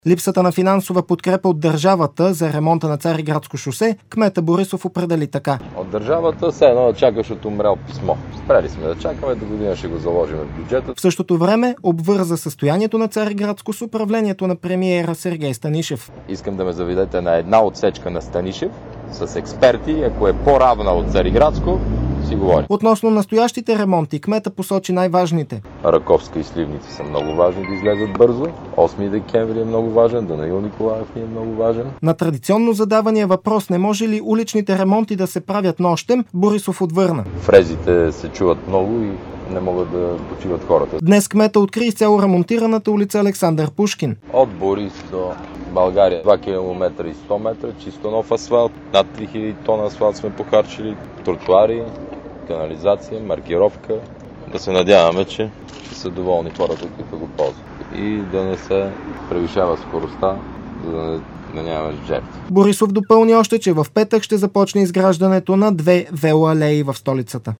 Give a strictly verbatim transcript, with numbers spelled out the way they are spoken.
Липсата на финансова подкрепа от държавата за ремонта на Цариградско шосе, кмета Борисов определи така. От държавата все едно да чакаш от умрял писмо. Спрели сме да чакаме, до година ще го заложим в бюджета. В същото време обвърза състоянието на Цариградско с управлението на премиера Сергей Станишев. Искам да ме заведете на една отсечка на Станишев с експерти, ако е по-равна от Цариградско, си говори. Относно настоящите ремонти, кмета посочи най-важните. Раковска и Сливници са много важни да излезат бързо. осми декември е много важен, Данаил Николаев ни е много важен. На традиционно задавания въпрос не може ли уличните ремонти да се правят нощем, Борисов отвърна. Фрезите се чуват много и не могат да почиват хората. Днес кмета откри изцяло ремонтираната улица Александър Пушкин. От Борис до България два километра и сто метра, чисто нов асфалт, над три хиляди тона асфалт сме похарчили, тротуари, канализация, маркировка. Да се надяваме, че ще са доволни хората, които го ползват. И да не се превишава скоростта, за да не, да нямаме жертви. Борисов допълни още, че в петък ще започне изграждането на две велоалеи в столицата.